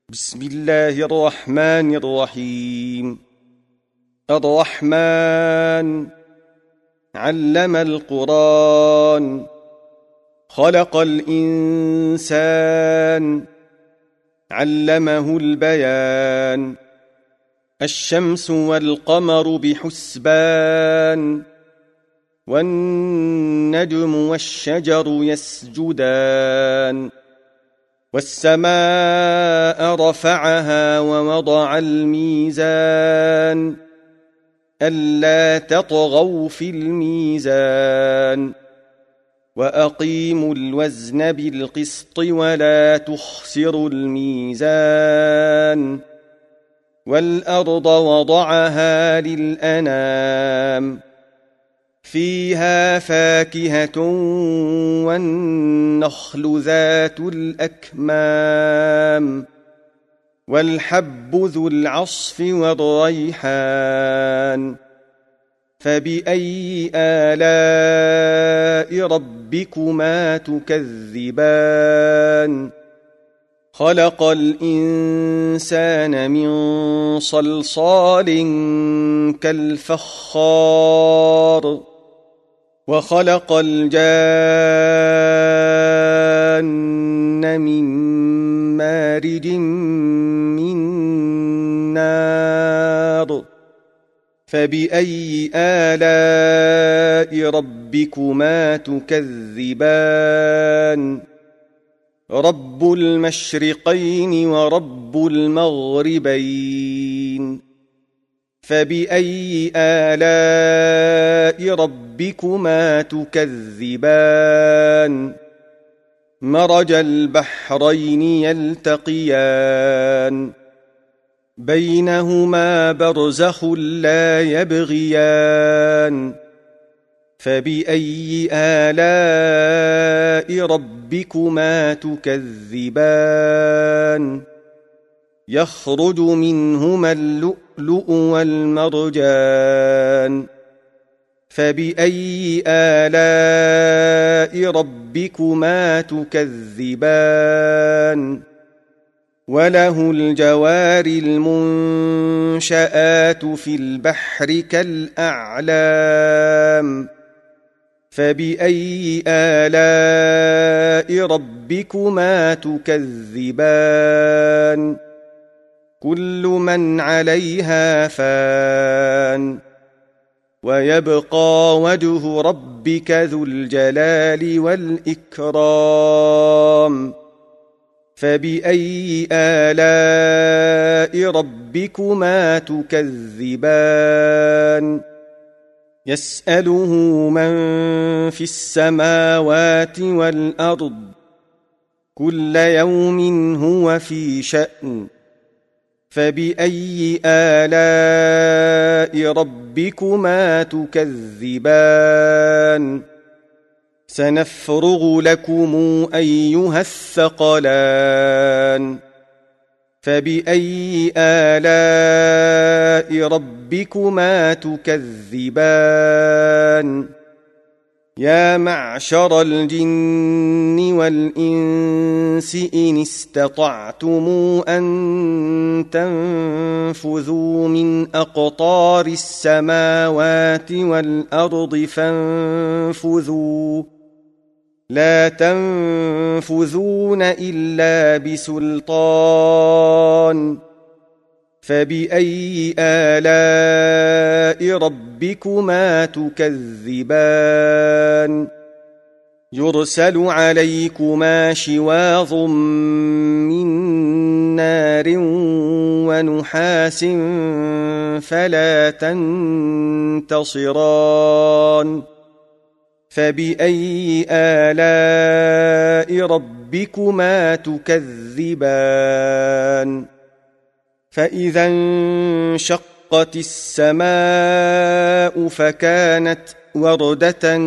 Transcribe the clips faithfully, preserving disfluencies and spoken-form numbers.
بسم الله الرحمن الرحيم. الرحمن علم القرآن، خلق الإنسان، علمه البيان. الشمس والقمر بحسبان، والنجم والشجر يسجدان. والسماء رفعها ووضع الميزان، ألا تطغوا في الميزان. وأقيموا الوزن بالقسط ولا تخسروا الميزان. والأرض وضعها للأنام، فيها فاكهة والنخل ذات الأكمام، والحب ذو العصف والريحان. فبأي آلاء ربكما تكذبان؟ خلق الإنسان من صلصال كالفخار، وخلق الجان من مارج من نار. فبأي آلاء ربكما تكذبان؟ رب المشرقين ورب المغربين. فبأي آلاء ربكما تكذبان؟ مرج البحرين يلتقيان، بينهما برزخ لا يبغيان. فبأي آلاء ربكما تكذبان؟ يخرج منهما اللؤلؤ والمرجان. فبأي آلاء ربكما تكذبان؟ وله الجوار المنشآت في البحر كالأعلام. فبأي آلاء ربكما تكذبان؟ كل من عليها فان، ويبقى وجه ربك ذو الجلال والإكرام. فبأي آلاء ربكما تكذبان؟ يسأله من في السماوات والأرض، كل يوم هو في شأن. فبأي آلاء ربكما تكذبان؟ سنفرغ لكم أيها الثقلان. فبأي آلاء ربكما تكذبان؟ يا معشر الجن والإنس إن استطعتم أن تنفذوا من أقطار السماوات والأرض فانفذوا، لا تنفذون إلا بسلطان. فبأي آلاء ربكما تكذبان؟ يرسل عليكما شواظ من نار ونحاس فلا تنتصران. فبأي آلاء ربكما تكذبان؟ فإذا انشقت السماء فكانت وردة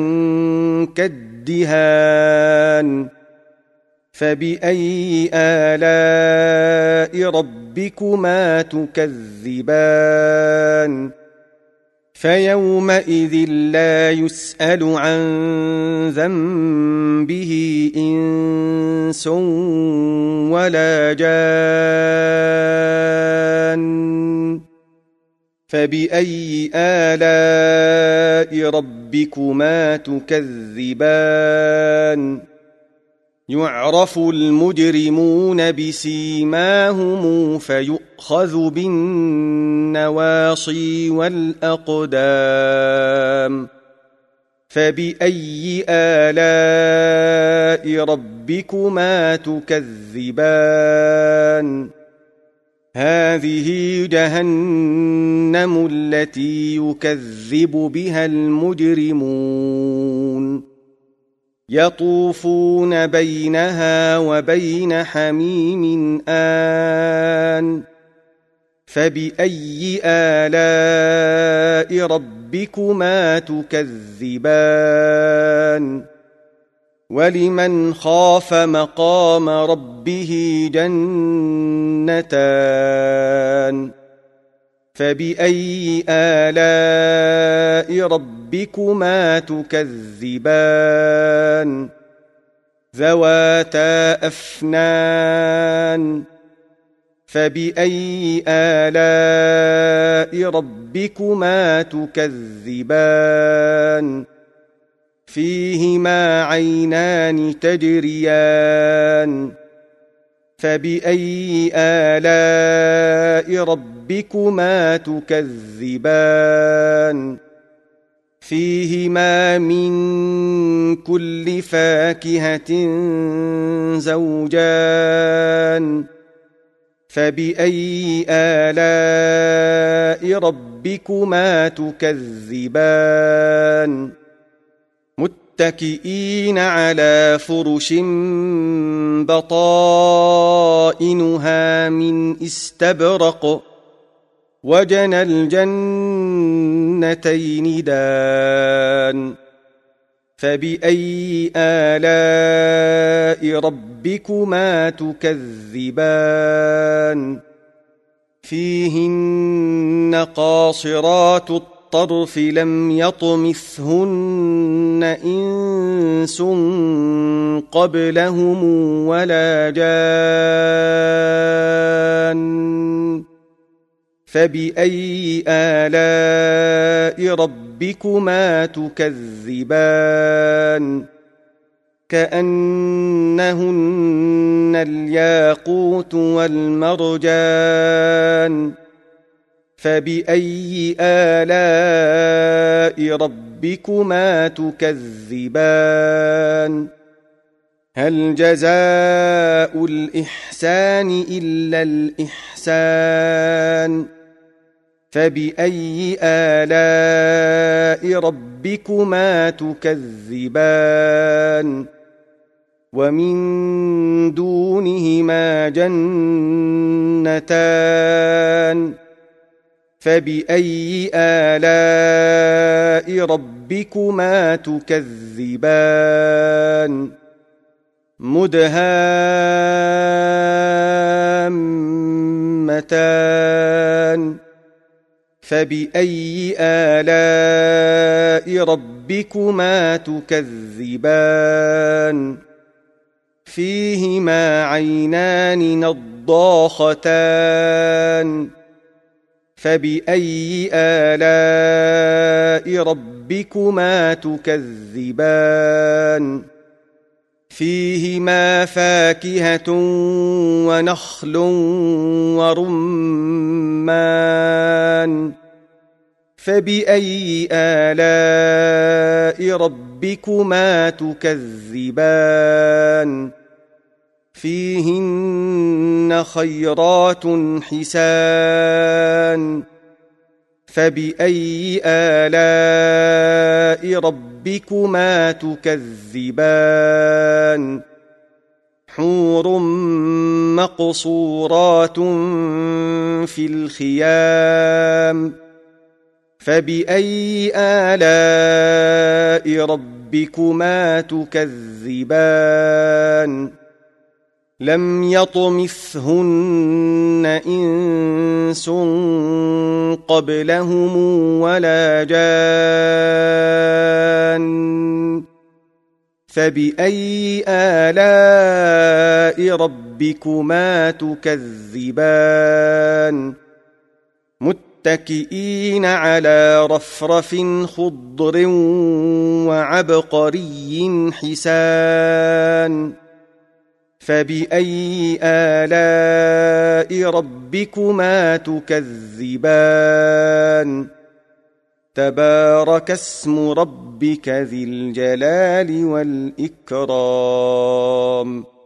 كالدهان. فبأي آلاء ربكما تكذبان؟ فيومئذ لا يسأل عن ذنبه إنس ولا جان فبأي آلاء ربكما تكذبان يعرف المجرمون بسيماهم فيؤخذ بالنواصي والأقدام فبأي آلاء ربكما تكذبان هذه جهنم التي يكذب بها المجرمون يطوفون بينها وبين حميم آن فبأي آلاء ربكما تكذبان ولمن خاف مقام ربه جنتان فبأي آلاء ربكما تكذبان ذواتا أفنان فبأي آلاء ربكما تكذبان فيهما عينان تجريان فبأي آلاء ربكما تكذبان فيهما من كل فاكهة زوجان فبأي آلاء ربكما تكذبان متكئين على فرش بطائنها من استبرق وجنى الجنتين دان فبأي آلاء ربكما تكذبان فيهن قاصرات الطرف لم يطمثهن إنس قبلهم ولا جان فبأي آلاء ربكما تكذبان كأنهن الياقوت والمرجان فبأي آلاء ربكما تكذبان هل جزاء الإحسان إلا الإحسان فبأي آلاء ربكما تكذبان ومن دونهما جنتان فبأي آلاء ربكما تكذبان مدهامتان فبأي آلاء ربكما تكذبان فيهما عينان نضاختان فبأي آلاء ربكما تكذبان فيهما فاكهة ونخل ورمان فبأي آلاء ربكما تكذبان فيهن خيرات حسان فبأي آلاء ربكما تكذبان حور مقصورات في الخيام فبأي آلاء ربكما تكذبان لم يطمثهن إنس قبلهم ولا جان فبأي آلاء ربكما تكذبان متكئين على رفرف خضر وعبقري حسان فبأي آلاء ربكما تكذبان تبارك اسم ربك ذي الجلال والإكرام